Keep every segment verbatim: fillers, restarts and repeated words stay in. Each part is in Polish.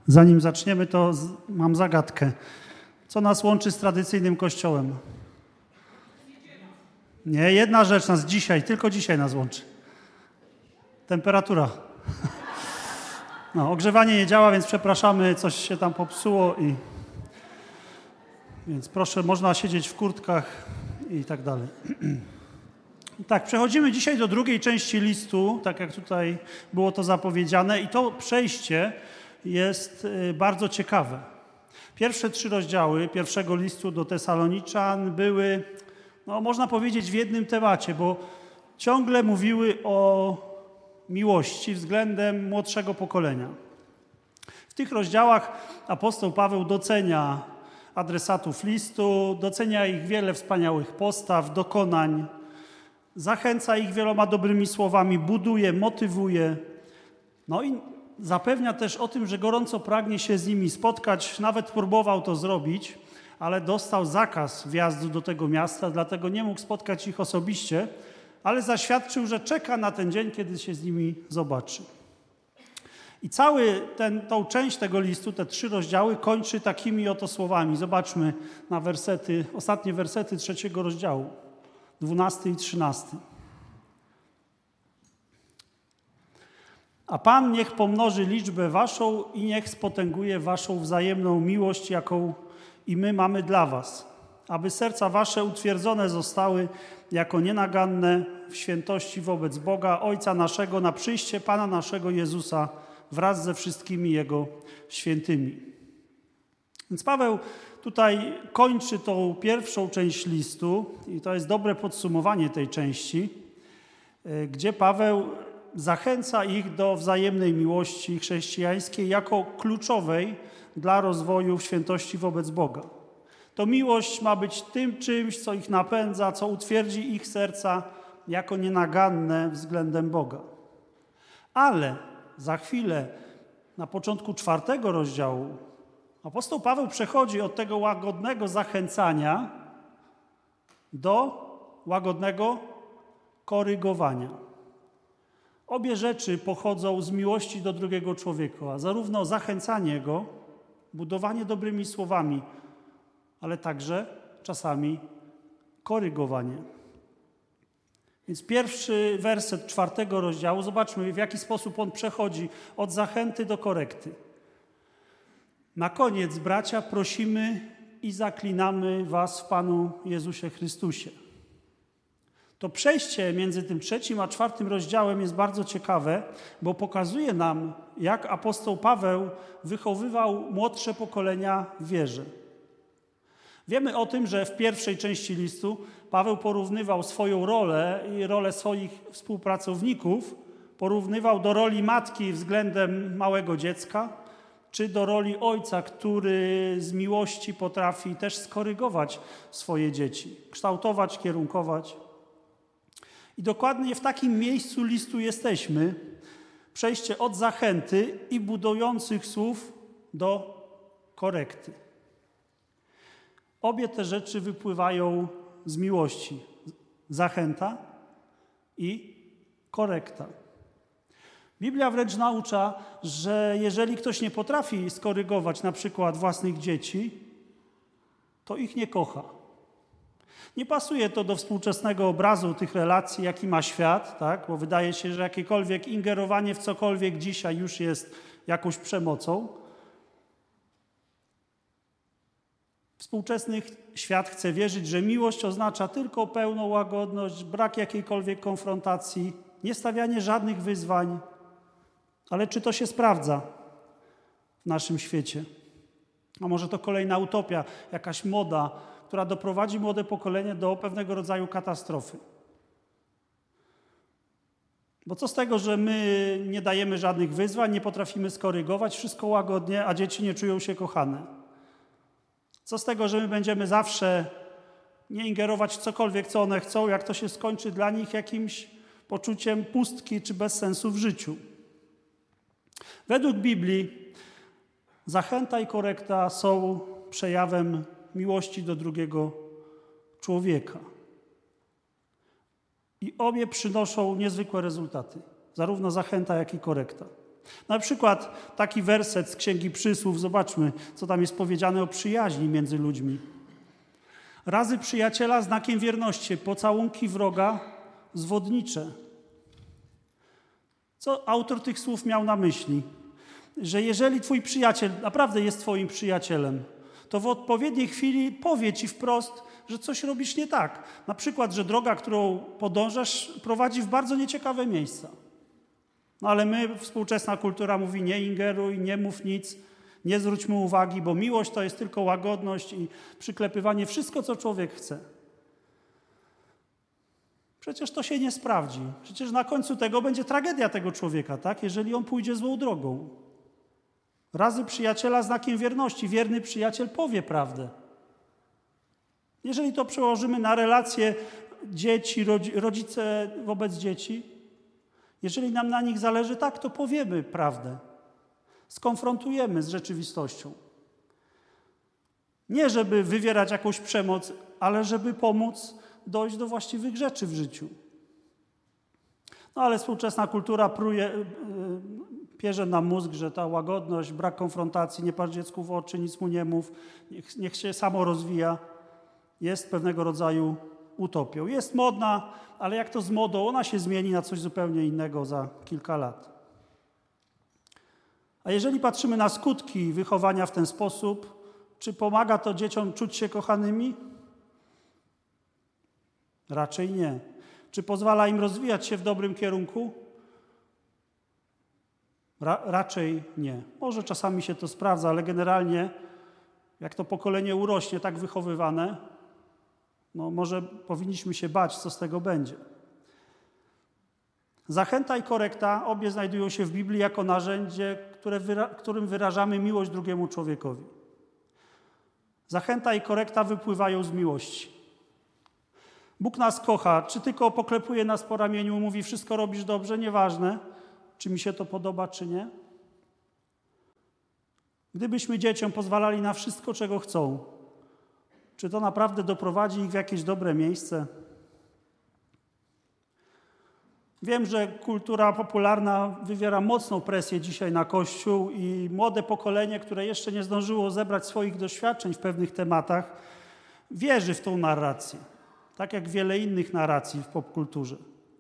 Zanim zaczniemy, to z, mam zagadkę. Co nas łączy z tradycyjnym kościołem? Nie, jedna rzecz nas dzisiaj, tylko dzisiaj nas łączy. Temperatura. No, ogrzewanie nie działa, więc przepraszamy, coś się tam popsuło i... Więc proszę, można siedzieć w kurtkach i tak dalej. Tak, przechodzimy dzisiaj do drugiej części listu, tak jak tutaj było to zapowiedziane, i to przejście jest bardzo ciekawe. Pierwsze trzy rozdziały pierwszego listu do Tesaloniczan były, no można powiedzieć, w jednym temacie, bo ciągle mówiły o miłości względem młodszego pokolenia. W tych rozdziałach apostoł Paweł docenia adresatów listu, docenia ich wiele wspaniałych postaw, dokonań, zachęca ich wieloma dobrymi słowami, buduje, motywuje, no i zapewnia też o tym, że gorąco pragnie się z nimi spotkać. Nawet próbował to zrobić, ale dostał zakaz wjazdu do tego miasta, dlatego nie mógł spotkać ich osobiście, ale zaświadczył, że czeka na ten dzień, kiedy się z nimi zobaczy. I cały ten, tą część tego listu, te trzy rozdziały, kończy takimi oto słowami. Zobaczmy na wersety, ostatnie wersety trzeciego rozdziału, dwunasty i trzynasty. A Pan niech pomnoży liczbę waszą i niech spotęguje waszą wzajemną miłość, jaką i my mamy dla was, aby serca wasze utwierdzone zostały jako nienaganne w świętości wobec Boga, Ojca naszego, na przyjście Pana naszego Jezusa wraz ze wszystkimi Jego świętymi. Więc Paweł tutaj kończy tą pierwszą część listu i to jest dobre podsumowanie tej części, gdzie Paweł zachęca ich do wzajemnej miłości chrześcijańskiej jako kluczowej dla rozwoju w świętości wobec Boga. To miłość ma być tym czymś, co ich napędza, co utwierdzi ich serca jako nienaganne względem Boga. Ale za chwilę, na początku czwartego rozdziału, apostoł Paweł przechodzi od tego łagodnego zachęcania do łagodnego korygowania. Obie rzeczy pochodzą z miłości do drugiego człowieka, a zarówno zachęcanie go, budowanie dobrymi słowami, ale także czasami korygowanie. Więc pierwszy werset czwartego rozdziału, zobaczmy, w jaki sposób on przechodzi od zachęty do korekty. Na koniec, bracia, prosimy i zaklinamy was w Panu Jezusie Chrystusie. To przejście między tym trzecim a czwartym rozdziałem jest bardzo ciekawe, bo pokazuje nam, jak apostoł Paweł wychowywał młodsze pokolenia w wierze. Wiemy o tym, że w pierwszej części listu Paweł porównywał swoją rolę i rolę swoich współpracowników, porównywał do roli matki względem małego dziecka, czy do roli ojca, który z miłości potrafi też skorygować swoje dzieci, kształtować, kierunkować. I dokładnie w takim miejscu listu jesteśmy. Przejście od zachęty i budujących słów do korekty. Obie te rzeczy wypływają z miłości. Zachęta i korekta. Biblia wręcz naucza, że jeżeli ktoś nie potrafi skorygować na przykład własnych dzieci, to ich nie kocha. Nie pasuje to do współczesnego obrazu tych relacji, jaki ma świat, tak? Bo wydaje się, że jakiekolwiek ingerowanie w cokolwiek dzisiaj już jest jakąś przemocą. Współczesny świat chce wierzyć, że miłość oznacza tylko pełną łagodność, brak jakiejkolwiek konfrontacji, nie stawianie żadnych wyzwań. Ale czy to się sprawdza w naszym świecie? A może to kolejna utopia, jakaś moda, która doprowadzi młode pokolenie do pewnego rodzaju katastrofy. Bo co z tego, że my nie dajemy żadnych wyzwań, nie potrafimy skorygować, wszystko łagodnie, a dzieci nie czują się kochane? Co z tego, że my będziemy zawsze nie ingerować w cokolwiek, co one chcą, jak to się skończy dla nich jakimś poczuciem pustki czy bezsensu w życiu? Według Biblii zachęta i korekta są przejawem miłości do drugiego człowieka. I obie przynoszą niezwykłe rezultaty. Zarówno zachęta, jak i korekta. Na przykład taki werset z Księgi Przysłów, zobaczmy, co tam jest powiedziane o przyjaźni między ludźmi. Razy przyjaciela znakiem wierności, pocałunki wroga zwodnicze. Co autor tych słów miał na myśli? Że jeżeli twój przyjaciel naprawdę jest twoim przyjacielem, to w odpowiedniej chwili powie ci wprost, że coś robisz nie tak. Na przykład, że droga, którą podążasz, prowadzi w bardzo nieciekawe miejsca. No ale my, współczesna kultura mówi nie ingeruj, nie mów nic, nie zwróćmy uwagi, bo miłość to jest tylko łagodność i przyklepywanie wszystko, co człowiek chce. Przecież to się nie sprawdzi. Przecież na końcu tego będzie tragedia tego człowieka, tak? Jeżeli on pójdzie złą drogą. Razy przyjaciela znakiem wierności. Wierny przyjaciel powie prawdę. Jeżeli to przełożymy na relacje dzieci, rodzice wobec dzieci, jeżeli nam na nich zależy, tak, to powiemy prawdę. Skonfrontujemy z rzeczywistością. Nie żeby wywierać jakąś przemoc, ale żeby pomóc dojść do właściwych rzeczy w życiu. No ale współczesna kultura pruje, yy, pierze nam mózg, że ta łagodność, brak konfrontacji, nie patrz dziecku w oczy, nic mu nie mów, niech, niech się samo rozwija, jest pewnego rodzaju utopią. Jest modna, ale jak to z modą, ona się zmieni na coś zupełnie innego za kilka lat. A jeżeli patrzymy na skutki wychowania w ten sposób, czy pomaga to dzieciom czuć się kochanymi? Raczej nie. Czy pozwala im rozwijać się w dobrym kierunku? Ra- raczej nie. Może czasami się to sprawdza, ale generalnie jak to pokolenie urośnie tak wychowywane, no może powinniśmy się bać, co z tego będzie. Zachęta i korekta obie znajdują się w Biblii jako narzędzie, które wyra- którym wyrażamy miłość drugiemu człowiekowi. Zachęta i korekta wypływają z miłości. Bóg nas kocha, czy tylko poklepuje nas po ramieniu, mówi wszystko robisz dobrze, nieważne, czy mi się to podoba, czy nie. Gdybyśmy dzieciom pozwalali na wszystko, czego chcą, czy to naprawdę doprowadzi ich w jakieś dobre miejsce? Wiem, że kultura popularna wywiera mocną presję dzisiaj na Kościół i młode pokolenie, które jeszcze nie zdążyło zebrać swoich doświadczeń w pewnych tematach, wierzy w tą narrację, tak jak wiele innych narracji w popkulturze.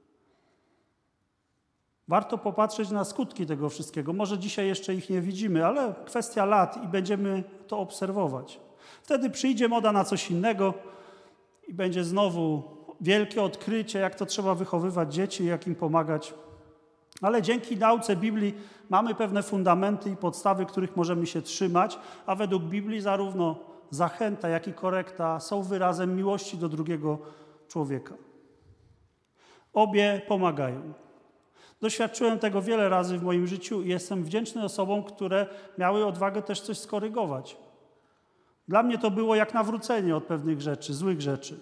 Warto popatrzeć na skutki tego wszystkiego. Może dzisiaj jeszcze ich nie widzimy, ale kwestia lat i będziemy to obserwować. Wtedy przyjdzie moda na coś innego i będzie znowu wielkie odkrycie, jak to trzeba wychowywać dzieci, jak im pomagać. Ale dzięki nauce Biblii mamy pewne fundamenty i podstawy, których możemy się trzymać, a według Biblii zarówno zachęta, jak i korekta są wyrazem miłości do drugiego człowieka. Obie pomagają. Doświadczyłem tego wiele razy w moim życiu i jestem wdzięczny osobom, które miały odwagę też coś skorygować. Dla mnie to było jak nawrócenie od pewnych rzeczy, złych rzeczy.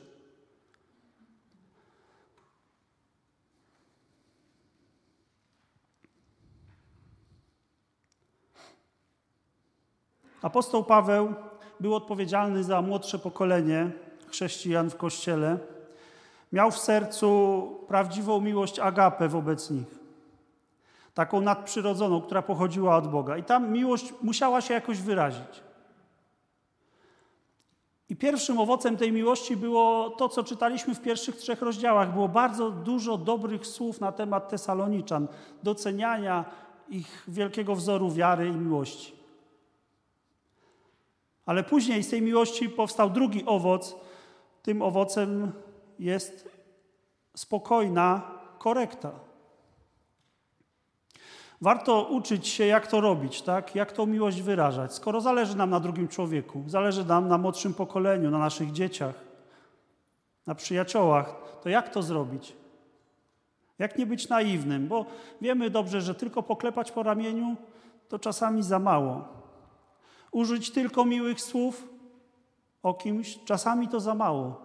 Apostoł Paweł był odpowiedzialny za młodsze pokolenie chrześcijan w Kościele. Miał w sercu prawdziwą miłość agapę wobec nich. Taką nadprzyrodzoną, która pochodziła od Boga. I ta miłość musiała się jakoś wyrazić. I pierwszym owocem tej miłości było to, co czytaliśmy w pierwszych trzech rozdziałach. Było bardzo dużo dobrych słów na temat Tesaloniczan, doceniania ich wielkiego wzoru wiary i miłości. Ale później z tej miłości powstał drugi owoc. Tym owocem jest spokojna korekta. Warto uczyć się, jak to robić, tak? Jak tą miłość wyrażać. Skoro zależy nam na drugim człowieku, zależy nam na młodszym pokoleniu, na naszych dzieciach, na przyjaciołach, to jak to zrobić? Jak nie być naiwnym? Bo wiemy dobrze, że tylko poklepać po ramieniu to czasami za mało. Użyć tylko miłych słów o kimś, czasami to za mało.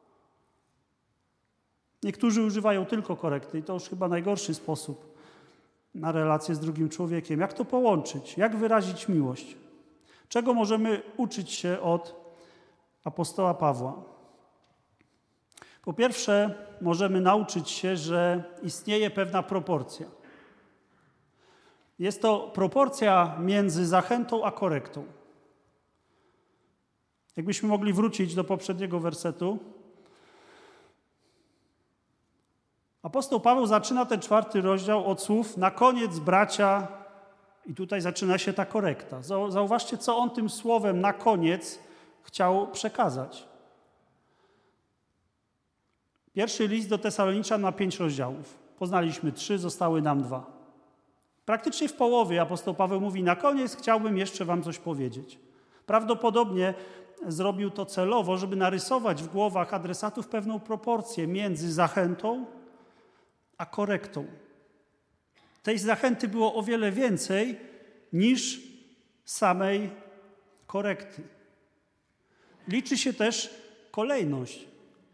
Niektórzy używają tylko korekty i to już chyba najgorszy sposób na relację z drugim człowiekiem. Jak to połączyć? Jak wyrazić miłość? Czego możemy uczyć się od apostoła Pawła? Po pierwsze, możemy nauczyć się, że istnieje pewna proporcja. Jest to proporcja między zachętą a korektą. Jakbyśmy mogli wrócić do poprzedniego wersetu. Apostoł Paweł zaczyna ten czwarty rozdział od słów na koniec, bracia, i tutaj zaczyna się ta korekta. Zauważcie, co on tym słowem na koniec chciał przekazać. Pierwszy list do Tesaloniczan ma pięć rozdziałów. Poznaliśmy trzy, zostały nam dwa. Praktycznie w połowie apostoł Paweł mówi, na koniec chciałbym jeszcze wam coś powiedzieć. Prawdopodobnie zrobił to celowo, żeby narysować w głowach adresatów pewną proporcję między zachętą a korektą. Tej zachęty było o wiele więcej niż samej korekty. Liczy się też kolejność.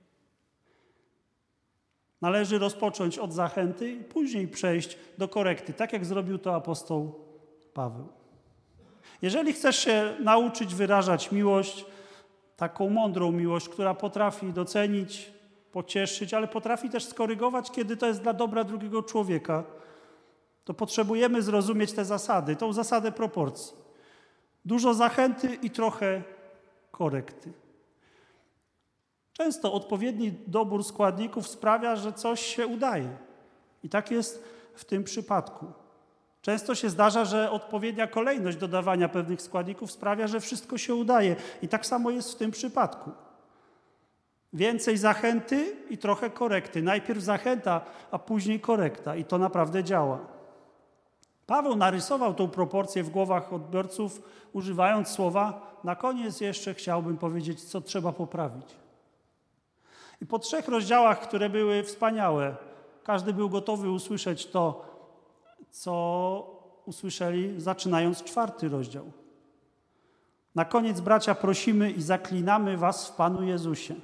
Należy rozpocząć od zachęty i później przejść do korekty, tak jak zrobił to apostoł Paweł. Jeżeli chcesz się nauczyć wyrażać miłość, taką mądrą miłość, która potrafi docenić, pocieszyć, ale potrafi też skorygować, kiedy to jest dla dobra drugiego człowieka, to potrzebujemy zrozumieć te zasady, tą zasadę proporcji. Dużo zachęty i trochę korekty. Często odpowiedni dobór składników sprawia, że coś się udaje. I tak jest w tym przypadku. Często się zdarza, że odpowiednia kolejność dodawania pewnych składników sprawia, że wszystko się udaje. I tak samo jest w tym przypadku. Więcej zachęty i trochę korekty. Najpierw zachęta, a później korekta. I to naprawdę działa. Paweł narysował tą proporcję w głowach odbiorców, używając słowa na koniec jeszcze chciałbym powiedzieć, co trzeba poprawić. I po trzech rozdziałach, które były wspaniałe, każdy był gotowy usłyszeć to, co usłyszeli, zaczynając czwarty rozdział. Na koniec, bracia, prosimy i zaklinamy was w Panu Jezusie.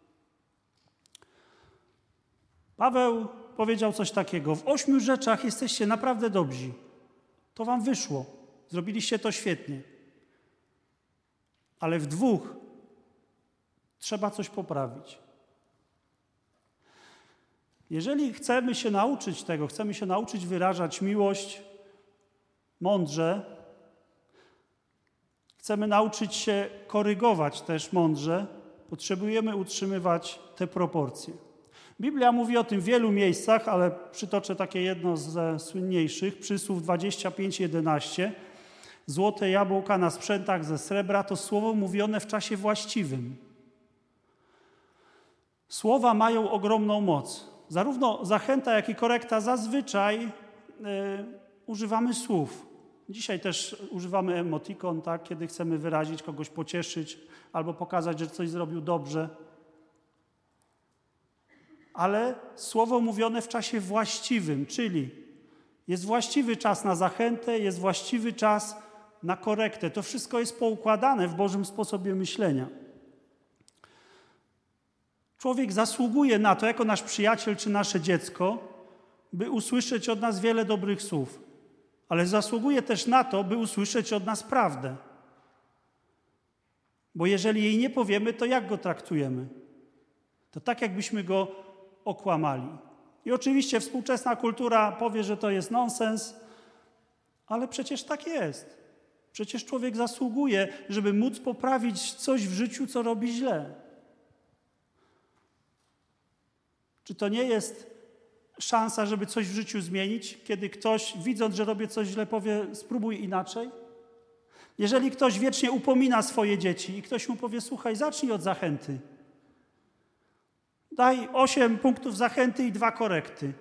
Paweł powiedział coś takiego. W ośmiu rzeczach jesteście naprawdę dobrzy. To wam wyszło. Zrobiliście to świetnie. Ale w dwóch trzeba coś poprawić. Jeżeli chcemy się nauczyć tego, chcemy się nauczyć wyrażać miłość mądrze, chcemy nauczyć się korygować też mądrze, potrzebujemy utrzymywać te proporcje. Biblia mówi o tym w wielu miejscach, ale przytoczę takie jedno ze słynniejszych, Przysłów dwadzieścia pięć jedenaście. Złote jabłka na sprzętach ze srebra to słowo mówione w czasie właściwym. Słowa mają ogromną moc. Zarówno zachęta, jak i korekta zazwyczaj y, używamy słów. Dzisiaj też używamy emotikon, tak, kiedy chcemy wyrazić, kogoś pocieszyć albo pokazać, że coś zrobił dobrze. Ale słowo mówione w czasie właściwym, czyli jest właściwy czas na zachętę, jest właściwy czas na korektę. To wszystko jest poukładane w Bożym sposobie myślenia. Człowiek zasługuje na to, jako nasz przyjaciel czy nasze dziecko, by usłyszeć od nas wiele dobrych słów. Ale zasługuje też na to, by usłyszeć od nas prawdę. Bo jeżeli jej nie powiemy, to jak go traktujemy? To tak, jakbyśmy go okłamali. I oczywiście współczesna kultura powie, że to jest nonsens, ale przecież tak jest. Przecież człowiek zasługuje, żeby móc poprawić coś w życiu, co robi źle. Czy to nie jest szansa, żeby coś w życiu zmienić, kiedy ktoś, widząc, że robię coś źle, powie, spróbuj inaczej? Jeżeli ktoś wiecznie upomina swoje dzieci i ktoś mu powie, słuchaj, zacznij od zachęty. Daj osiem punktów zachęty i dwa korekty.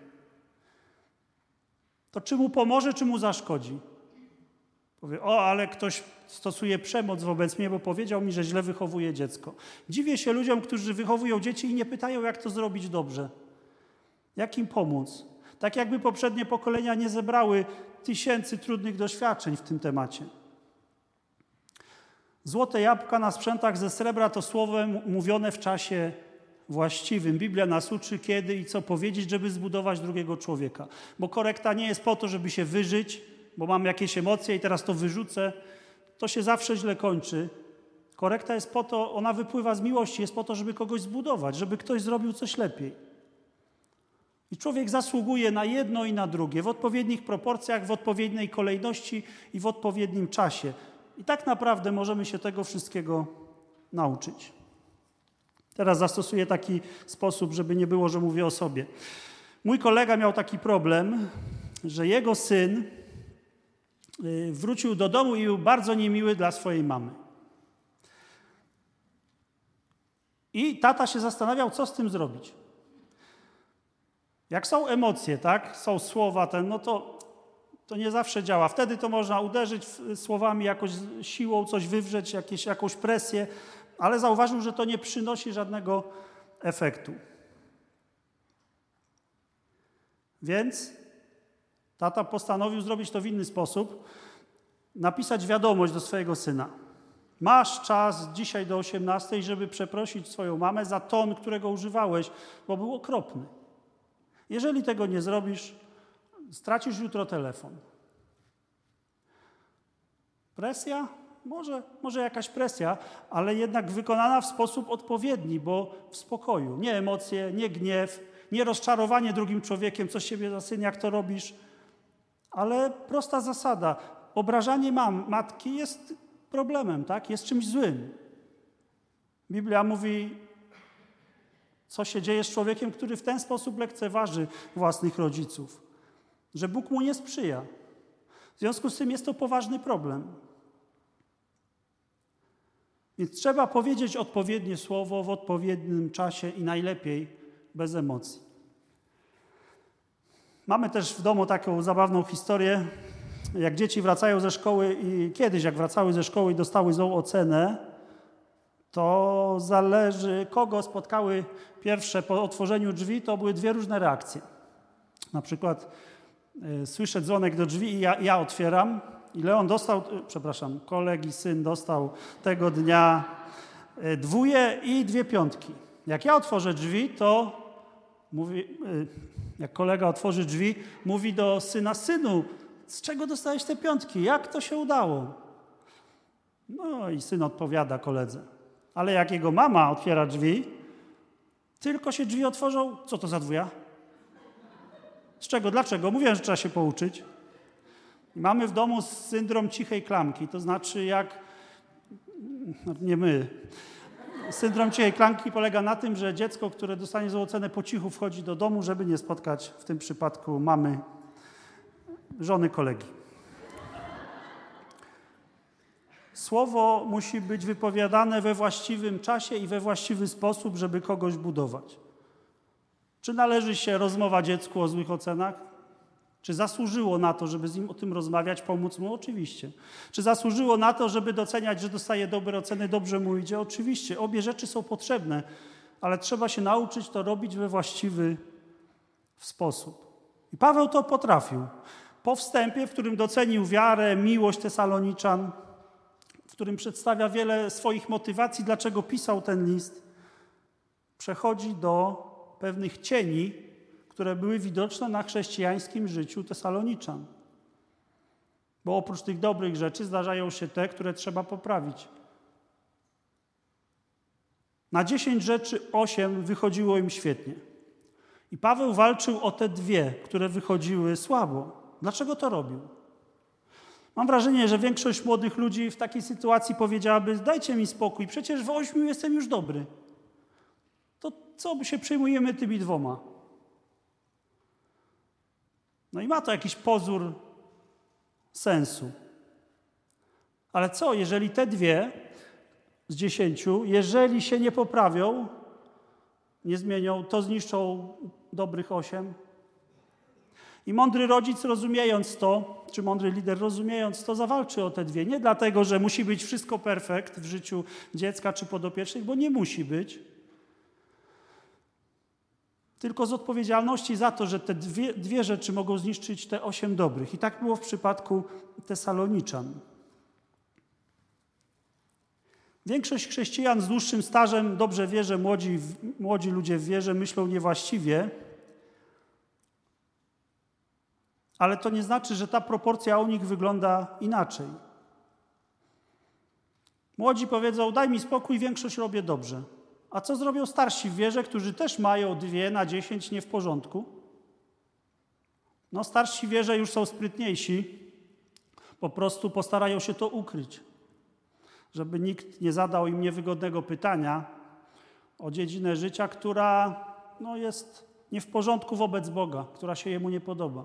To czy mu pomoże, czy mu zaszkodzi? Powie, o, ale ktoś stosuje przemoc wobec mnie, bo powiedział mi, że źle wychowuje dziecko. Dziwię się ludziom, którzy wychowują dzieci i nie pytają, jak to zrobić dobrze. Jak im pomóc? Tak jakby poprzednie pokolenia nie zebrały tysięcy trudnych doświadczeń w tym temacie. Złote jabłka na sprzętach ze srebra to słowo mówione w czasie właściwym. Biblia nas uczy, kiedy i co powiedzieć, żeby zbudować drugiego człowieka. Bo korekta nie jest po to, żeby się wyżyć, bo mam jakieś emocje i teraz to wyrzucę. To się zawsze źle kończy. Korekta jest po to, ona wypływa z miłości, jest po to, żeby kogoś zbudować, żeby ktoś zrobił coś lepiej. I człowiek zasługuje na jedno i na drugie, w odpowiednich proporcjach, w odpowiedniej kolejności i w odpowiednim czasie. I tak naprawdę możemy się tego wszystkiego nauczyć. Teraz zastosuję taki sposób, żeby nie było, że mówię o sobie. Mój kolega miał taki problem, że jego syn wrócił do domu i był bardzo niemiły dla swojej mamy. I tata się zastanawiał, co z tym zrobić. Jak są emocje, tak, są słowa, ten, no to, to nie zawsze działa. Wtedy to można uderzyć słowami, jakoś siłą coś wywrzeć, jakieś, jakąś presję, ale zauważył, że to nie przynosi żadnego efektu. Więc tata postanowił zrobić to w inny sposób, napisać wiadomość do swojego syna. Masz czas dzisiaj do osiemnastej, żeby przeprosić swoją mamę za ton, którego używałeś, bo był okropny. Jeżeli tego nie zrobisz, stracisz jutro telefon. Presja? Może, może jakaś presja, ale jednak wykonana w sposób odpowiedni, bo w spokoju. Nie emocje, nie gniew, nie rozczarowanie drugim człowiekiem, co z siebie za syn, jak to robisz, ale prosta zasada. Obrażanie mam, matki jest problemem, tak? Jest czymś złym. Biblia mówi, co się dzieje z człowiekiem, który w ten sposób lekceważy własnych rodziców, że Bóg mu nie sprzyja. W związku z tym jest to poważny problem. Więc trzeba powiedzieć odpowiednie słowo w odpowiednim czasie i najlepiej bez emocji. Mamy też w domu taką zabawną historię, jak dzieci wracają ze szkoły i kiedyś jak wracały ze szkoły i dostały złą ocenę, to zależy, kogo spotkały pierwsze po otworzeniu drzwi, to były dwie różne reakcje. Na przykład y, słyszę dzwonek do drzwi i ja, ja otwieram i Leon dostał, y, przepraszam, kolegi syn dostał tego dnia y, dwóje i dwie piątki. Jak ja otworzę drzwi, to mówi, y, jak kolega otworzy drzwi, mówi do syna, synu, z czego dostałeś te piątki? Jak to się udało? No i syn odpowiada koledze. Ale jak jego mama otwiera drzwi, tylko się drzwi otworzą, co to za dwuja? Z czego? Dlaczego? Mówiłem, że trzeba się pouczyć. I mamy w domu syndrom cichej klamki, to znaczy jak, no nie my, syndrom cichej klamki polega na tym, że dziecko, które dostanie złą ocenę, po cichu wchodzi do domu, żeby nie spotkać w tym przypadku mamy, żony kolegi. Słowo musi być wypowiadane we właściwym czasie i we właściwy sposób, żeby kogoś budować. Czy należy się rozmowa dziecku o złych ocenach? Czy zasłużyło na to, żeby z nim o tym rozmawiać, pomóc mu? Oczywiście. Czy zasłużyło na to, żeby doceniać, że dostaje dobre oceny, dobrze mu idzie? Oczywiście. Obie rzeczy są potrzebne, ale trzeba się nauczyć to robić we właściwy sposób. I Paweł to potrafił. Po wstępie, w którym docenił wiarę, miłość Tesaloniczan, w którym przedstawia wiele swoich motywacji, dlaczego pisał ten list, przechodzi do pewnych cieni, które były widoczne na chrześcijańskim życiu Tesaloniczan. Bo oprócz tych dobrych rzeczy zdarzają się te, które trzeba poprawić. Na dziesięć rzeczy osiem wychodziło im świetnie. I Paweł walczył o te dwie, które wychodziły słabo. Dlaczego to robił? Mam wrażenie, że większość młodych ludzi w takiej sytuacji powiedziałaby, dajcie mi spokój, przecież w ośmiu jestem już dobry. To co się przejmujemy tymi dwoma? No i ma to jakiś pozór sensu. Ale co, jeżeli te dwie z dziesięciu, jeżeli się nie poprawią, nie zmienią, to zniszczą dobrych osiem? I mądry rodzic, rozumiejąc to, czy mądry lider, rozumiejąc to, zawalczy o te dwie. Nie dlatego, że musi być wszystko perfekt w życiu dziecka czy podopiecznych, bo nie musi być. Tylko z odpowiedzialności za to, że te dwie, dwie rzeczy mogą zniszczyć te osiem dobrych. I tak było w przypadku Tesaloniczan. Większość chrześcijan z dłuższym stażem dobrze wie, że młodzi, młodzi ludzie w wierze myślą niewłaściwie, ale to nie znaczy, że ta proporcja u nich wygląda inaczej. Młodzi powiedzą, daj mi spokój, większość robię dobrze. A co zrobią starsi w wierze, którzy też mają dwie na dziesięć nie w porządku? No starsi wierze już są sprytniejsi, po prostu postarają się to ukryć, żeby nikt nie zadał im niewygodnego pytania o dziedzinę życia, która no, jest nie w porządku wobec Boga, która się Jemu nie podoba.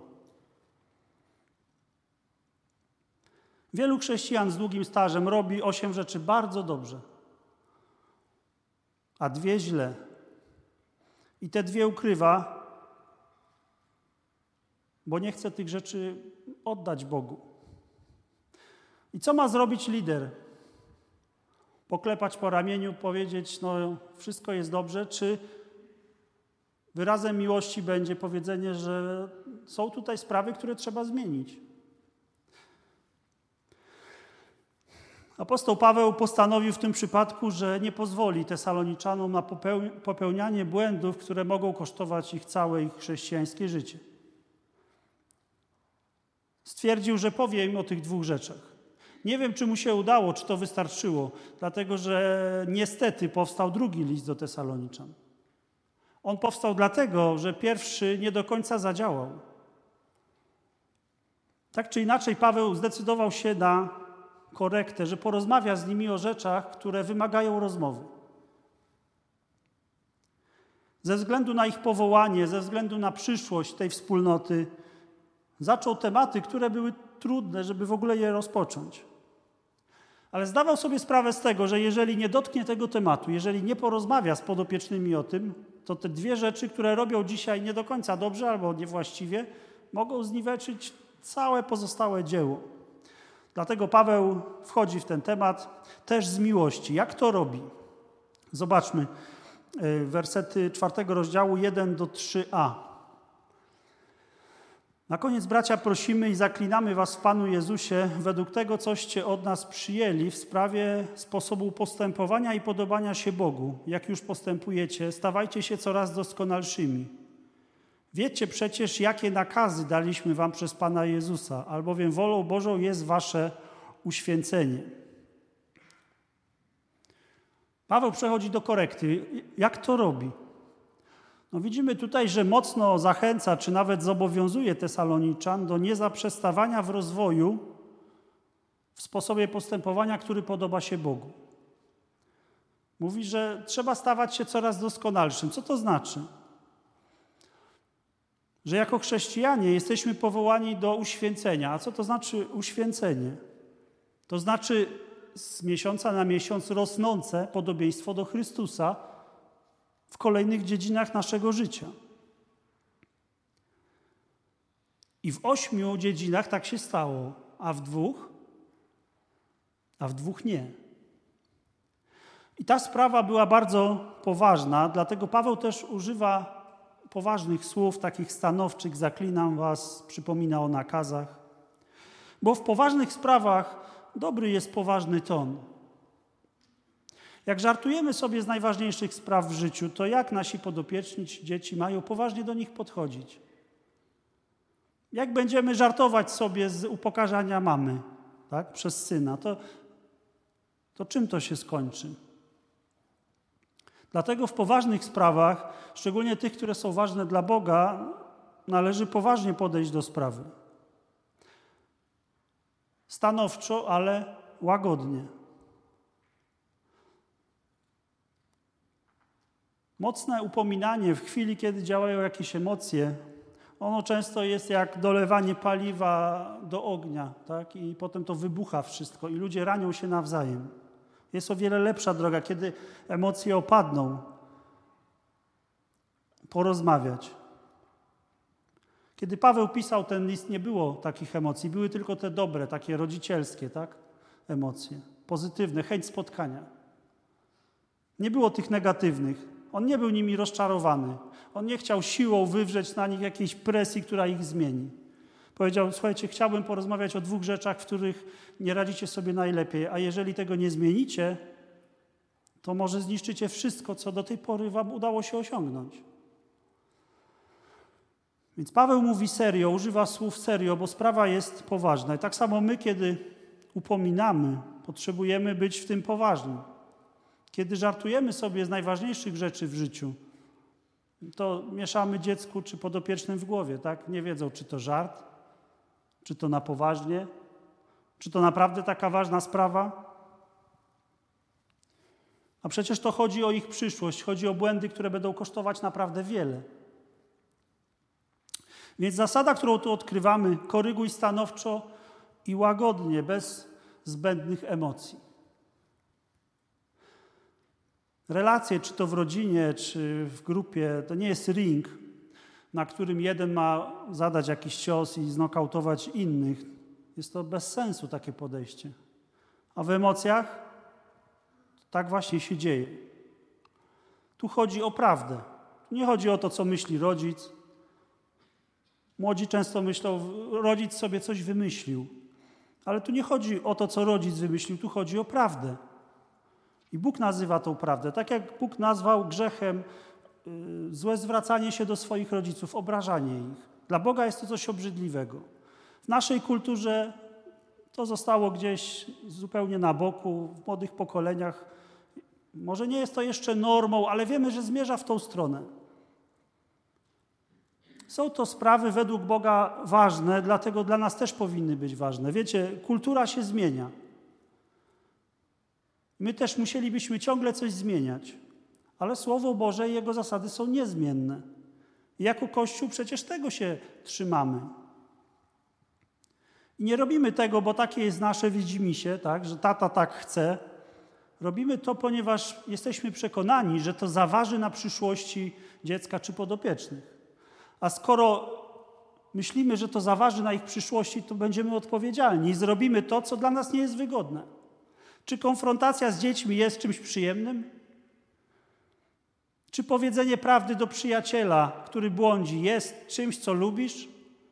Wielu chrześcijan z długim stażem robi osiem rzeczy bardzo dobrze, a dwie źle. I te dwie ukrywa, bo nie chce tych rzeczy oddać Bogu. I co ma zrobić lider? Poklepać po ramieniu, powiedzieć, no wszystko jest dobrze, czy wyrazem miłości będzie powiedzenie, że są tutaj sprawy, które trzeba zmienić. Apostoł Paweł postanowił w tym przypadku, że nie pozwoli Tesaloniczanów na popełnianie błędów, które mogą kosztować ich całe ich chrześcijańskie życie. Stwierdził, że powie im o tych dwóch rzeczach. Nie wiem, czy mu się udało, czy to wystarczyło, dlatego że niestety powstał drugi list do Tesaloniczan. On powstał dlatego, że pierwszy nie do końca zadziałał. Tak czy inaczej Paweł zdecydował się na korektę, że porozmawia z nimi o rzeczach, które wymagają rozmowy. Ze względu na ich powołanie, ze względu na przyszłość tej wspólnoty, zaczął tematy, które były trudne, żeby w ogóle je rozpocząć. Ale zdawał sobie sprawę z tego, że jeżeli nie dotknie tego tematu, jeżeli nie porozmawia z podopiecznymi o tym, to te dwie rzeczy, które robią dzisiaj nie do końca dobrze albo niewłaściwie, mogą zniweczyć całe pozostałe dzieło. Dlatego Paweł wchodzi w ten temat też z miłości. Jak to robi? Zobaczmy wersety czwartego rozdziału jeden do trzy a. Na koniec, bracia, prosimy i zaklinamy was w Panu Jezusie według tego, coście od nas przyjęli w sprawie sposobu postępowania i podobania się Bogu. Jak już postępujecie, stawajcie się coraz doskonalszymi. Wiecie przecież, jakie nakazy daliśmy wam przez Pana Jezusa, albowiem wolą Bożą jest wasze uświęcenie. Paweł przechodzi do korekty. Jak to robi? No widzimy tutaj, że mocno zachęca, czy nawet zobowiązuje Tesaloniczan do niezaprzestawania w rozwoju w sposobie postępowania, który podoba się Bogu. Mówi, że trzeba stawać się coraz doskonalszym. Co to znaczy? Że jako chrześcijanie jesteśmy powołani do uświęcenia. A co to znaczy uświęcenie? To znaczy z miesiąca na miesiąc rosnące podobieństwo do Chrystusa w kolejnych dziedzinach naszego życia. I w ośmiu dziedzinach tak się stało, a w dwóch, a w dwóch nie. I ta sprawa była bardzo poważna, dlatego Paweł też używa poważnych słów, takich stanowczych, zaklinam was, przypomina o nakazach. Bo w poważnych sprawach dobry jest poważny ton. Jak żartujemy sobie z najważniejszych spraw w życiu, to jak nasi podopieczni czy dzieci mają poważnie do nich podchodzić? Jak będziemy żartować sobie z upokarzania mamy, tak, przez syna, to, to czym to się skończy? Dlatego w poważnych sprawach, szczególnie tych, które są ważne dla Boga, należy poważnie podejść do sprawy. Stanowczo, ale łagodnie. Mocne upominanie w chwili, kiedy działają jakieś emocje, ono często jest jak dolewanie paliwa do ognia, tak? I potem to wybucha wszystko i ludzie ranią się nawzajem. Jest o wiele lepsza droga, kiedy emocje opadną, porozmawiać. Kiedy Paweł pisał ten list, nie było takich emocji, były tylko te dobre, takie rodzicielskie, tak? Emocje, pozytywne, chęć spotkania. Nie było tych negatywnych. On nie był nimi rozczarowany. On nie chciał siłą wywrzeć na nich jakiejś presji, która ich zmieni. Powiedział, słuchajcie, chciałbym porozmawiać o dwóch rzeczach, w których nie radzicie sobie najlepiej, a jeżeli tego nie zmienicie, to może zniszczycie wszystko, co do tej pory wam udało się osiągnąć. Więc Paweł mówi serio, używa słów serio, bo sprawa jest poważna. I tak samo my, kiedy upominamy, potrzebujemy być w tym poważni. Kiedy żartujemy sobie z najważniejszych rzeczy w życiu, To mieszamy dziecku czy podopiecznym w głowie, tak? Nie wiedzą, czy to żart, czy to na poważnie, czy to naprawdę taka ważna sprawa. A przecież to chodzi o ich przyszłość, chodzi o błędy, które będą kosztować naprawdę wiele. Więc zasada, którą tu odkrywamy, koryguj stanowczo i łagodnie, bez zbędnych emocji. Relacje, czy to w rodzinie, czy w grupie, to nie jest ring, na którym jeden ma zadać jakiś cios i znokautować innych. Jest to bez sensu takie podejście. A w emocjach tak właśnie się dzieje. Tu chodzi o prawdę. Tu nie chodzi o to, co myśli rodzic. Młodzi często myślą, rodzic sobie coś wymyślił. Ale tu nie chodzi o to, co rodzic wymyślił, tu chodzi o prawdę. I Bóg nazywa tą prawdę. Tak jak Bóg nazwał grzechem yy, złe zwracanie się do swoich rodziców, obrażanie ich. Dla Boga jest to coś obrzydliwego. W naszej kulturze to zostało gdzieś zupełnie na boku, w młodych pokoleniach. Może nie jest to jeszcze normą, ale wiemy, że zmierza w tą stronę. Są to sprawy według Boga ważne, dlatego dla nas też powinny być ważne. Wiecie, kultura się zmienia. My też musielibyśmy ciągle coś zmieniać, ale Słowo Boże i Jego zasady są niezmienne. I jako Kościół przecież tego się trzymamy. I nie robimy tego, bo takie jest nasze widzimisię, tak, że tata tak chce. Robimy to, ponieważ jesteśmy przekonani, że to zaważy na przyszłości dziecka czy podopiecznych. A skoro myślimy, że to zaważy na ich przyszłości, to będziemy odpowiedzialni i zrobimy to, co dla nas nie jest wygodne. Czy konfrontacja z dziećmi jest czymś przyjemnym? Czy powiedzenie prawdy do przyjaciela, który błądzi, jest czymś, co lubisz?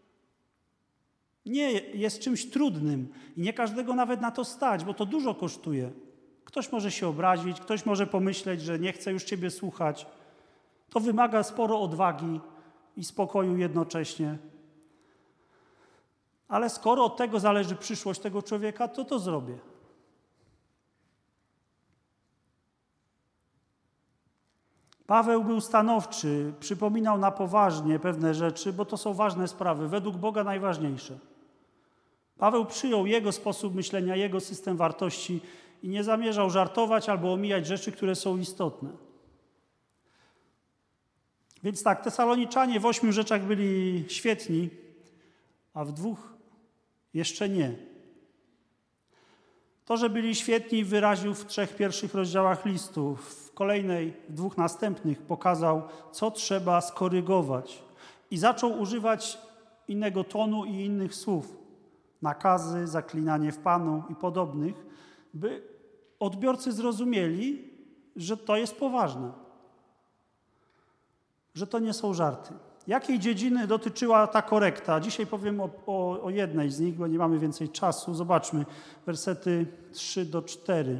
Nie, jest czymś trudnym i nie każdego nawet na to stać, bo to dużo kosztuje. Ktoś może się obrazić, ktoś może pomyśleć, że nie chce już ciebie słuchać. To wymaga sporo odwagi i spokoju jednocześnie. Ale skoro od tego zależy przyszłość tego człowieka, to to zrobię. Paweł był stanowczy, przypominał na poważnie pewne rzeczy, bo to są ważne sprawy, według Boga najważniejsze. Paweł przyjął jego sposób myślenia, jego system wartości i nie zamierzał żartować albo omijać rzeczy, które są istotne. Więc tak, Tesaloniczanie w ośmiu rzeczach byli świetni, a w dwóch jeszcze nie. To, że byli świetni, wyraził w trzech pierwszych rozdziałach listu. W kolejnej, w dwóch następnych pokazał, co trzeba skorygować. I zaczął używać innego tonu i innych słów. Nakazy, zaklinanie w Panu i podobnych, by odbiorcy zrozumieli, że to jest poważne. Że to nie są żarty. Jakiej dziedziny dotyczyła ta korekta? Dzisiaj powiem o, o, o jednej z nich, bo nie mamy więcej czasu. Zobaczmy wersety trzy do czterech.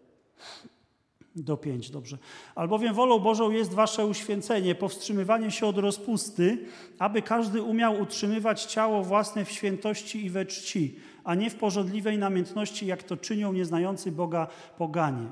Do pięć, dobrze. Albowiem wolą Bożą jest wasze uświęcenie, powstrzymywanie się od rozpusty, aby każdy umiał utrzymywać ciało własne w świętości i we czci, a nie w pożądliwej namiętności, jak to czynią nieznający Boga poganie.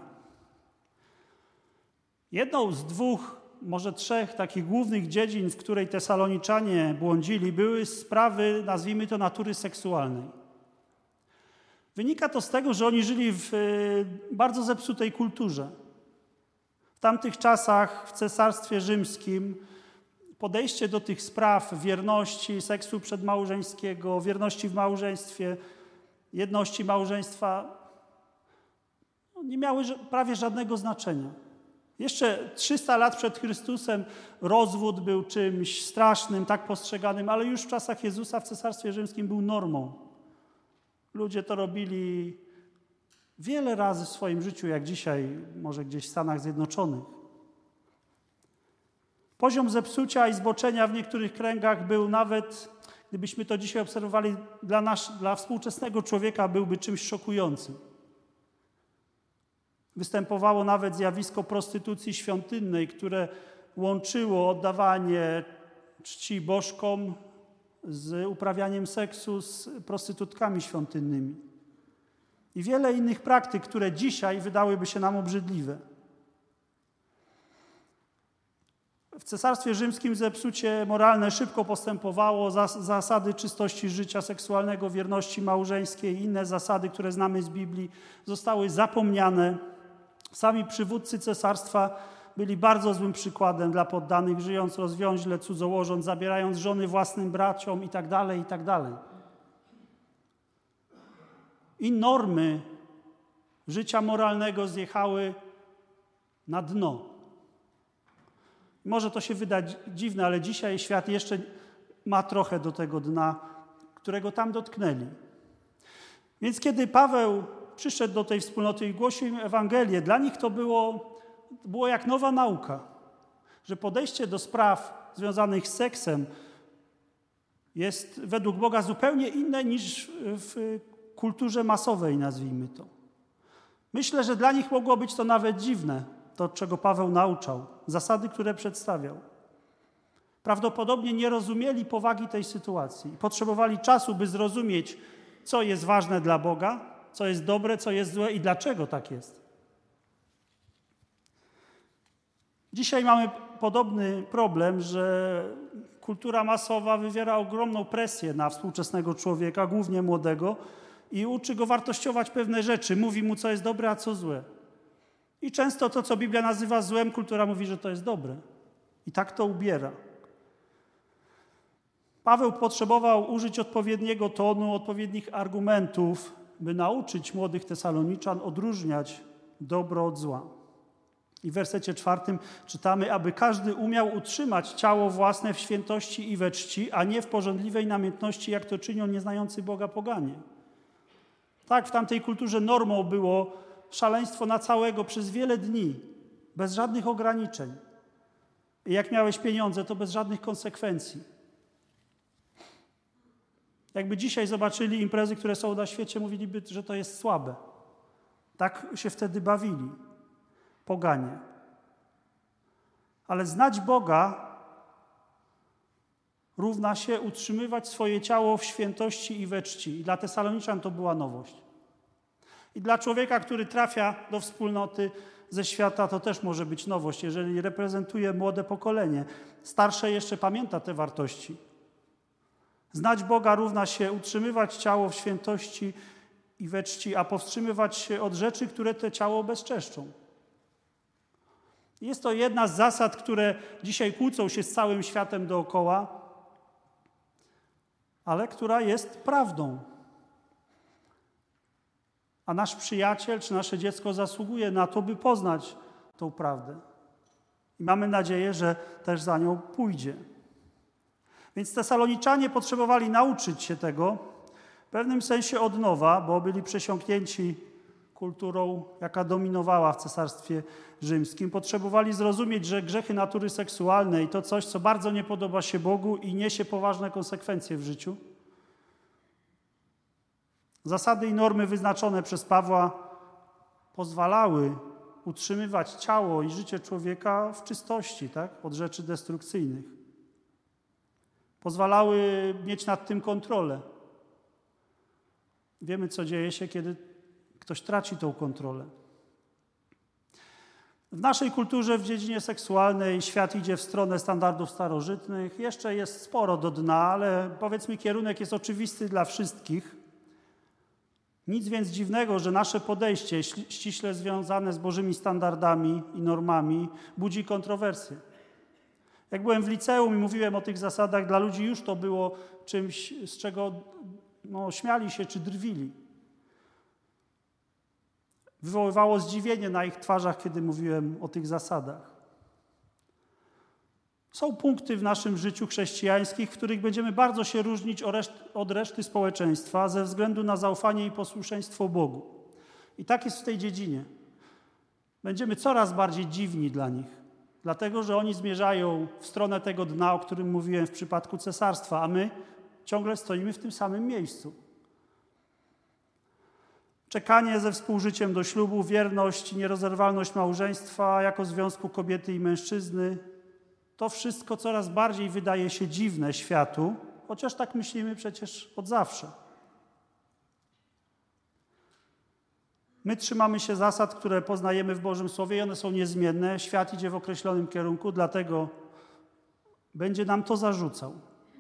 Jedną z dwóch, może trzech takich głównych dziedzin, w której Tesaloniczanie błądzili, były sprawy, nazwijmy to, natury seksualnej. Wynika to z tego, że oni żyli w bardzo zepsutej kulturze. W tamtych czasach w Cesarstwie Rzymskim podejście do tych spraw wierności, seksu przedmałżeńskiego, wierności w małżeństwie, jedności małżeństwa nie miały prawie żadnego znaczenia. Jeszcze trzysta lat przed Chrystusem rozwód był czymś strasznym, tak postrzeganym, ale już w czasach Jezusa w Cesarstwie Rzymskim był normą. Ludzie to robili wiele razy w swoim życiu, jak dzisiaj, może gdzieś w Stanach Zjednoczonych. Poziom zepsucia i zboczenia w niektórych kręgach był nawet, gdybyśmy to dzisiaj obserwowali, dla, nasz, dla współczesnego człowieka byłby czymś szokującym. Występowało nawet zjawisko prostytucji świątynnej, które łączyło oddawanie czci bożkom z uprawianiem seksu z prostytutkami świątynnymi. I wiele innych praktyk, które dzisiaj wydałyby się nam obrzydliwe. W Cesarstwie Rzymskim zepsucie moralne szybko postępowało, zas- zasady czystości życia seksualnego, wierności małżeńskiej i inne zasady, które znamy z Biblii, zostały zapomniane. Sami przywódcy cesarstwa byli bardzo złym przykładem dla poddanych, żyjąc rozwiąźle, cudzołożąc, zabierając żony własnym braciom itd., itd. I normy życia moralnego zjechały na dno. Może to się wydać dziwne, ale dzisiaj świat jeszcze ma trochę do tego dna, którego tam dotknęli. Więc kiedy Paweł przyszedł do tej wspólnoty i głosił im Ewangelię, dla nich to było, było jak nowa nauka, że podejście do spraw związanych z seksem jest według Boga zupełnie inne niż w kulturze masowej, nazwijmy to. Myślę, że dla nich mogło być to nawet dziwne, to, czego Paweł nauczał, zasady, które przedstawiał. Prawdopodobnie nie rozumieli powagi tej sytuacji. Potrzebowali czasu, by zrozumieć, co jest ważne dla Boga, co jest dobre, co jest złe i dlaczego tak jest. Dzisiaj mamy podobny problem, że kultura masowa wywiera ogromną presję na współczesnego człowieka, głównie młodego, i uczy go wartościować pewne rzeczy. Mówi mu, co jest dobre, a co złe. I często to, co Biblia nazywa złem, kultura mówi, że to jest dobre. I tak to ubiera. Paweł potrzebował użyć odpowiedniego tonu, odpowiednich argumentów, by nauczyć młodych Tesaloniczan odróżniać dobro od zła. I w wersecie czwartym czytamy, aby każdy umiał utrzymać ciało własne w świętości i we czci, a nie w pożądliwej namiętności, jak to czynią nieznający Boga poganie. Tak, w tamtej kulturze normą było szaleństwo na całego przez wiele dni, bez żadnych ograniczeń. I jak miałeś pieniądze, to bez żadnych konsekwencji. Jakby dzisiaj zobaczyli imprezy, które są na świecie, mówiliby, że to jest słabe. Tak się wtedy bawili poganie. Ale znać Boga równa się utrzymywać swoje ciało w świętości i we czci. I dla Tesaloniczan to była nowość. I dla człowieka, który trafia do wspólnoty ze świata, to też może być nowość, jeżeli reprezentuje młode pokolenie. Starsze jeszcze pamięta te wartości. Znać Boga równa się utrzymywać ciało w świętości i we czci, a powstrzymywać się od rzeczy, które to ciało bezczeszczą. Jest to jedna z zasad, które dzisiaj kłócą się z całym światem dookoła, ale która jest prawdą. A nasz przyjaciel czy nasze dziecko zasługuje na to, by poznać tą prawdę. I mamy nadzieję, że też za nią pójdzie. Więc Tesaloniczanie potrzebowali nauczyć się tego w pewnym sensie od nowa, bo byli przesiąknięci kulturą, jaka dominowała w Cesarstwie Rzymskim. Potrzebowali zrozumieć, że grzechy natury seksualnej to coś, co bardzo nie podoba się Bogu i niesie poważne konsekwencje w życiu. Zasady i normy wyznaczone przez Pawła pozwalały utrzymywać ciało i życie człowieka w czystości, tak? Od rzeczy destrukcyjnych. Pozwalały mieć nad tym kontrolę. Wiemy, co dzieje się, kiedy ktoś traci tą kontrolę. W naszej kulturze w dziedzinie seksualnej świat idzie w stronę standardów starożytnych. Jeszcze jest sporo do dna, ale powiedzmy kierunek jest oczywisty dla wszystkich. Nic więc dziwnego, że nasze podejście ściśle związane z Bożymi standardami i normami budzi kontrowersje. Jak byłem w liceum i mówiłem o tych zasadach, dla ludzi już to było czymś, z czego no, śmiali się czy drwili. Wywoływało zdziwienie na ich twarzach, kiedy mówiłem o tych zasadach. Są punkty w naszym życiu chrześcijańskich, w których będziemy bardzo się różnić od reszty społeczeństwa ze względu na zaufanie i posłuszeństwo Bogu. I tak jest w tej dziedzinie. Będziemy coraz bardziej dziwni dla nich, dlatego że oni zmierzają w stronę tego dna, o którym mówiłem w przypadku cesarstwa, a my ciągle stoimy w tym samym miejscu. Czekanie ze współżyciem do ślubu, wierność, nierozerwalność małżeństwa jako związku kobiety i mężczyzny, to wszystko coraz bardziej wydaje się dziwne światu, chociaż tak myślimy przecież od zawsze. My trzymamy się zasad, które poznajemy w Bożym Słowie i one są niezmienne. Świat idzie w określonym kierunku, dlatego będzie nam to zarzucał.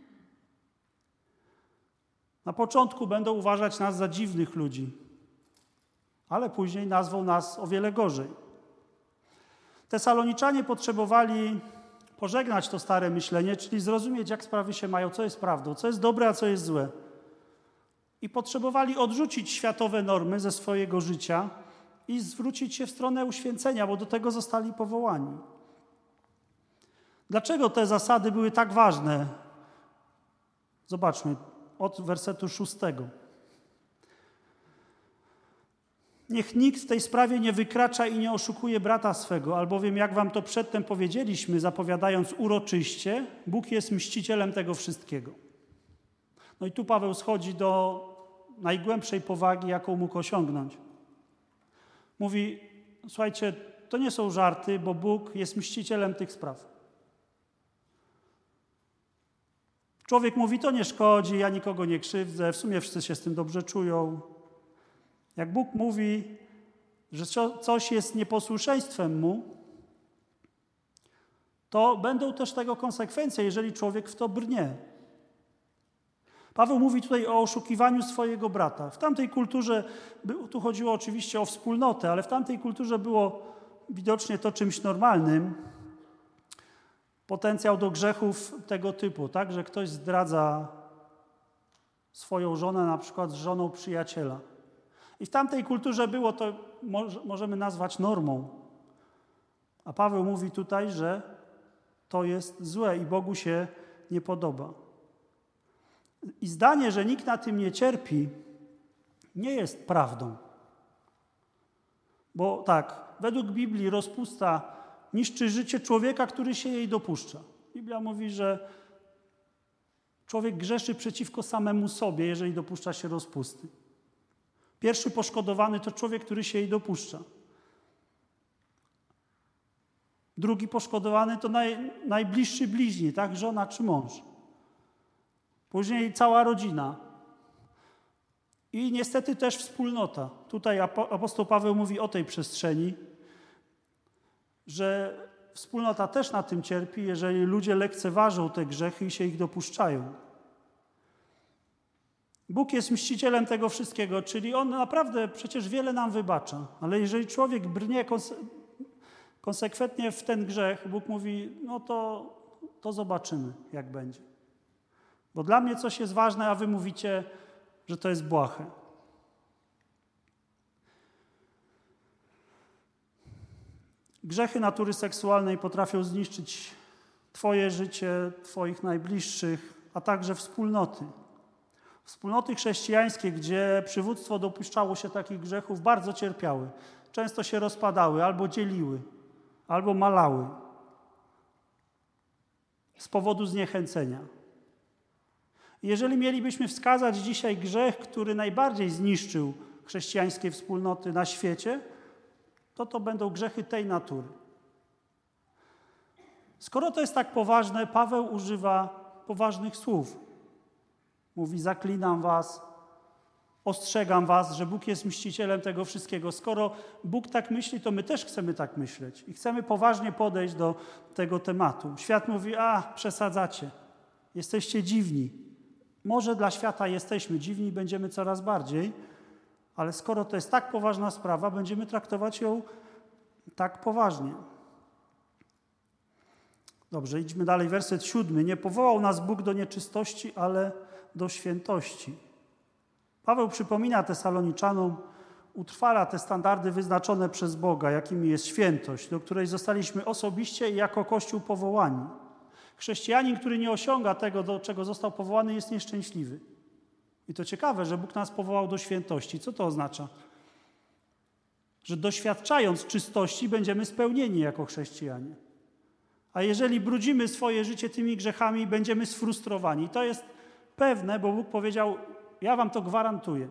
Na początku będą uważać nas za dziwnych ludzi, ale później nazwą nas o wiele gorzej. Tesaloniczanie potrzebowali pożegnać to stare myślenie, czyli zrozumieć, jak sprawy się mają, co jest prawdą, co jest dobre, a co jest złe. I potrzebowali odrzucić światowe normy ze swojego życia i zwrócić się w stronę uświęcenia, bo do tego zostali powołani. Dlaczego te zasady były tak ważne? Zobaczmy, od wersetu szóstego. Niech nikt w tej sprawie nie wykracza i nie oszukuje brata swego, albowiem jak wam to przedtem powiedzieliśmy, zapowiadając uroczyście, Bóg jest mścicielem tego wszystkiego. No i tu Paweł schodzi do najgłębszej powagi, jaką mógł osiągnąć. Mówi, słuchajcie, to nie są żarty, bo Bóg jest mścicielem tych spraw. Człowiek mówi, to nie szkodzi, ja nikogo nie krzywdzę, w sumie wszyscy się z tym dobrze czują. Jak Bóg mówi, że coś jest nieposłuszeństwem Mu, to będą też tego konsekwencje, jeżeli człowiek w to brnie. Paweł mówi tutaj o oszukiwaniu swojego brata. W tamtej kulturze, tu chodziło oczywiście o wspólnotę, ale w tamtej kulturze było widocznie to czymś normalnym. Potencjał do grzechów tego typu, tak, że ktoś zdradza swoją żonę na przykład z żoną przyjaciela. I w tamtej kulturze było to, możemy nazwać normą. A Paweł mówi tutaj, że to jest złe i Bogu się nie podoba. I zdanie, że nikt na tym nie cierpi, nie jest prawdą. Bo tak, według Biblii rozpusta niszczy życie człowieka, który się jej dopuszcza. Biblia mówi, że człowiek grzeszy przeciwko samemu sobie, jeżeli dopuszcza się rozpusty. Pierwszy poszkodowany to człowiek, który się jej dopuszcza. Drugi poszkodowany to naj, najbliższy bliźni, tak? Żona czy mąż. Później cała rodzina. I niestety też wspólnota. Tutaj apostoł Paweł mówi o tej przestrzeni, że wspólnota też na tym cierpi, jeżeli ludzie lekceważą te grzechy i się ich dopuszczają. Bóg jest mścicielem tego wszystkiego, czyli On naprawdę przecież wiele nam wybacza. Ale jeżeli człowiek brnie konse- konsekwentnie w ten grzech, Bóg mówi, no to, to zobaczymy, jak będzie. Bo dla mnie coś jest ważne, a wy mówicie, że to jest błahe. Grzechy natury seksualnej potrafią zniszczyć twoje życie, twoich najbliższych, a także wspólnoty. Wspólnoty chrześcijańskie, gdzie przywództwo dopuszczało się takich grzechów, bardzo cierpiały. Często się rozpadały, albo dzieliły, albo malały z powodu zniechęcenia. Jeżeli mielibyśmy wskazać dzisiaj grzech, który najbardziej zniszczył chrześcijańskie wspólnoty na świecie, to to będą grzechy tej natury. Skoro to jest tak poważne, Paweł używa poważnych słów. Mówi, zaklinam was, ostrzegam was, że Bóg jest mścicielem tego wszystkiego. Skoro Bóg tak myśli, to my też chcemy tak myśleć i chcemy poważnie podejść do tego tematu. Świat mówi, a przesadzacie, jesteście dziwni. Może dla świata jesteśmy dziwni, będziemy coraz bardziej, ale skoro to jest tak poważna sprawa, będziemy traktować ją tak poważnie. Dobrze, idźmy dalej. Werset siódmy. Nie powołał nas Bóg do nieczystości, ale do świętości. Paweł przypomina Tesaloniczanom, utrwala te standardy wyznaczone przez Boga, jakimi jest świętość, do której zostaliśmy osobiście i jako Kościół powołani. Chrześcijanin, który nie osiąga tego, do czego został powołany, jest nieszczęśliwy. I to ciekawe, że Bóg nas powołał do świętości. Co to oznacza? Że doświadczając czystości będziemy spełnieni jako chrześcijanie. A jeżeli brudzimy swoje życie tymi grzechami, będziemy sfrustrowani. To jest pewne, bo Bóg powiedział, ja wam to gwarantuję.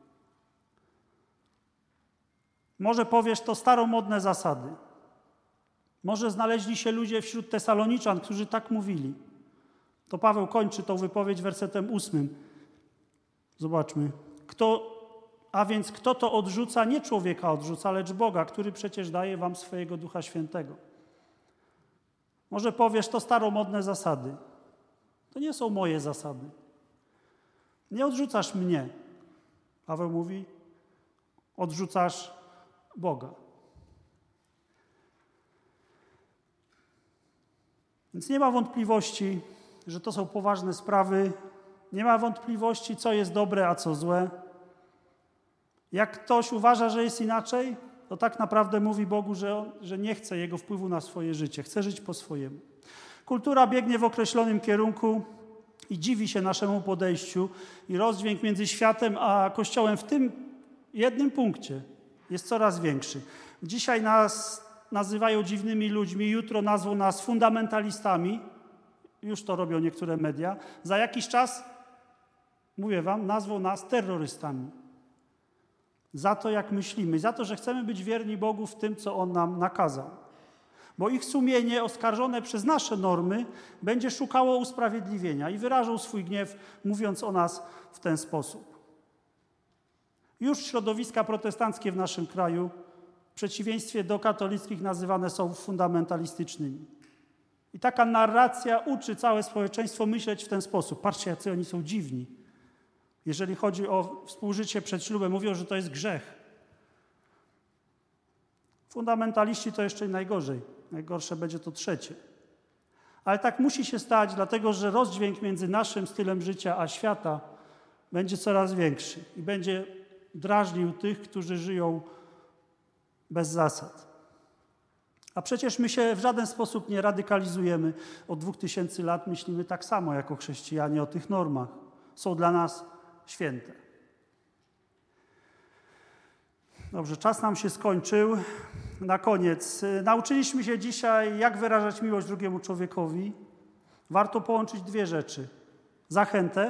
Może powiesz, to staromodne zasady. Może znaleźli się ludzie wśród Tesaloniczan, którzy tak mówili. To Paweł kończy tą wypowiedź wersetem ósmym. Zobaczmy. Kto, a więc kto to odrzuca? Nie człowieka odrzuca, lecz Boga, który przecież daje wam swojego Ducha Świętego. Może powiesz, to staromodne zasady. To nie są moje zasady. Nie odrzucasz mnie. Paweł mówi, odrzucasz Boga. Więc nie ma wątpliwości, że to są poważne sprawy. Nie ma wątpliwości, co jest dobre, a co złe. Jak ktoś uważa, że jest inaczej, to tak naprawdę mówi Bogu, że, on, że nie chce Jego wpływu na swoje życie. Chce żyć po swojemu. Kultura biegnie w określonym kierunku i dziwi się naszemu podejściu i rozdźwięk między światem a Kościołem w tym jednym punkcie jest coraz większy. Dzisiaj nas nazywają dziwnymi ludźmi, jutro nazwą nas fundamentalistami. Już to robią niektóre media. Za jakiś czas, mówię wam, nazwą nas terrorystami. Za to, jak myślimy. Za to, że chcemy być wierni Bogu w tym, co On nam nakazał. Bo ich sumienie oskarżone przez nasze normy będzie szukało usprawiedliwienia i wyrażał swój gniew, mówiąc o nas w ten sposób. Już środowiska protestanckie w naszym kraju w przeciwieństwie do katolickich nazywane są fundamentalistycznymi. I taka narracja uczy całe społeczeństwo myśleć w ten sposób. Patrzcie, jacy oni są dziwni. Jeżeli chodzi o współżycie przed ślubem, mówią, że to jest grzech. Fundamentaliści to jeszcze najgorzej. Najgorsze będzie to trzecie. Ale tak musi się stać, dlatego że rozdźwięk między naszym stylem życia a świata będzie coraz większy i będzie drażnił tych, którzy żyją bez zasad. A przecież my się w żaden sposób nie radykalizujemy. Od dwóch tysięcy lat myślimy tak samo jako chrześcijanie o tych normach. Są dla nas święte. Dobrze, czas nam się skończył. Na koniec. Nauczyliśmy się dzisiaj, jak wyrażać miłość drugiemu człowiekowi. Warto połączyć dwie rzeczy. Zachętę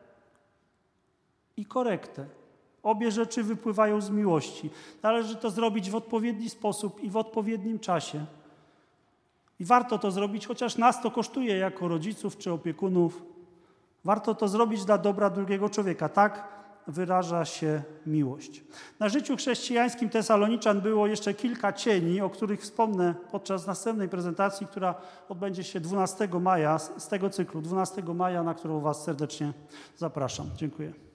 i korektę. Obie rzeczy wypływają z miłości. Należy to zrobić w odpowiedni sposób i w odpowiednim czasie. I warto to zrobić, chociaż nas to kosztuje jako rodziców czy opiekunów. Warto to zrobić dla dobra drugiego człowieka. Tak wyraża się miłość. Na życiu chrześcijańskim Tesaloniczan było jeszcze kilka cieni, o których wspomnę podczas następnej prezentacji, która odbędzie się dwunastego maja z tego cyklu, dwunastego maja, na którą was serdecznie zapraszam. Dziękuję.